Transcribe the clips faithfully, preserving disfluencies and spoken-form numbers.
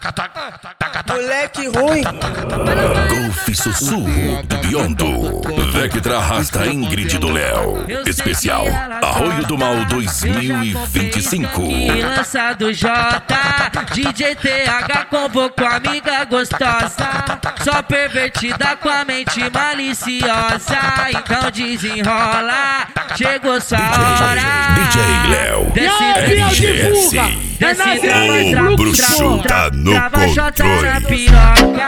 Moleque ruim. Golfe Sussurro do Biondo. Vectra arrasta Ingrid do Léo. Especial Arroio do Mal dois mil e vinte e cinco. Lança do J, D J T H convocou amiga gostosa, só pervertida com a mente maliciosa. Então desenrola, chegou sua hora. D J Léo, R G S. O bruxo tá no controle. Piroca,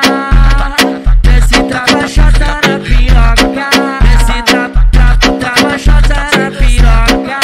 desce trava chata na piroca, desce trava trava trava chata na piroca,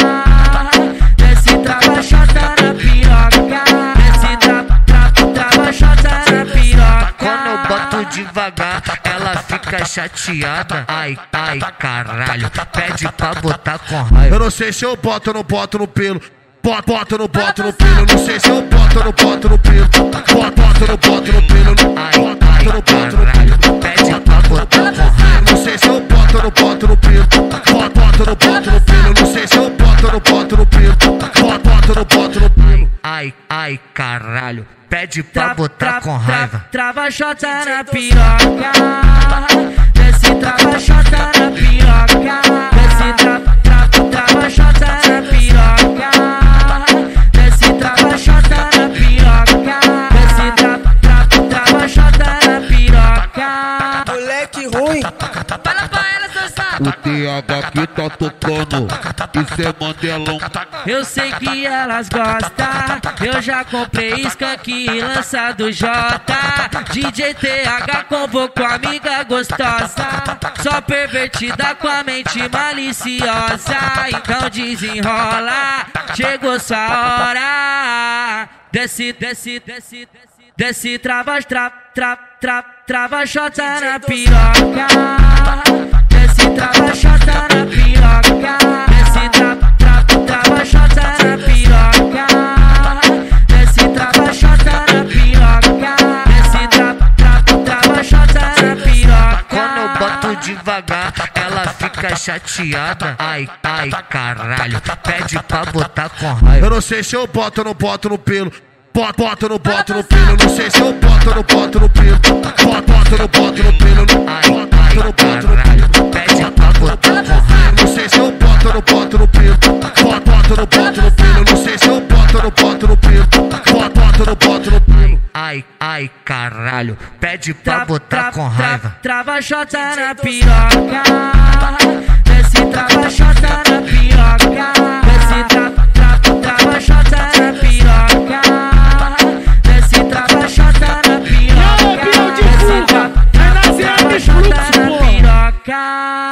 desce trava chata na piroca, desce trava trava trava chata na piroca. Quando eu boto devagar, ela fica chateada. Ai, ai, caralho, pede pra botar com raiva. Eu não sei se eu boto ou não boto no pelo. Boto, boto, não boto no pelo. Não sei se eu boto ou não boto no pelo. Boto, boto, não boto no pelo. Boto, boto, não boto no pelo. Pede pra botar com raiva. Não sei se eu boto ou não boto no pelo. Boto, boto, não boto no pelo. Não sei se eu boto ou não boto no pelo. Boto, boto, não boto no pelo. Ai, ai, caralho, pede pra botar com raiva. Trava chota na piroca, desce trava chota na piroca, desce trava trava trava chota na piroca, desce trava chota na piroca, desce trava trava trava chota na piroca. Moleque ruim. Fala pra ela, seu saco. O T H que tá tocando, isso é Mandelão. Eu sei que elas gostam, eu já comprei skunk e lança do J. D J T H convocou amiga gostosa, só pervertida com a mente maliciosa. Então desenrola, chegou sua hora. Desce, desce, desce, desce, desce, trava, trava, trava, trava, trava, chota na piroca. Desce, trava, chota na piroca. Desce, trava, trava, trava, chota na piroca. Desce, trava, chota na piroca. Desce, trava, trava, trava, chota na piroca. Quando eu boto devagar, ela fica chateada. Ai, ai, caralho, pede pra botar com raiva. Eu não sei se eu boto ou não boto no pelo. Boto, boto, não boto no pelo. Não sei se eu boto ou não boto no pelo. Boto, boto, não boto no pelo. Ai, Boto, boto, não boto no pelo. pede pra botar com raiva. Não sei se eu boto ou não boto no pelo. Boto, boto, não boto no pelo. Não sei se eu boto ou não boto no pelo. Boto, boto, não boto no pelo. Ai, ai, caralho, pede pra botar com raiva. Trava chota na piroca, desce trava chota na piroca, desce trava, trava, trava chota na piroca, desce trava chota na piroca, desce trava, trava, trava chota na piroca.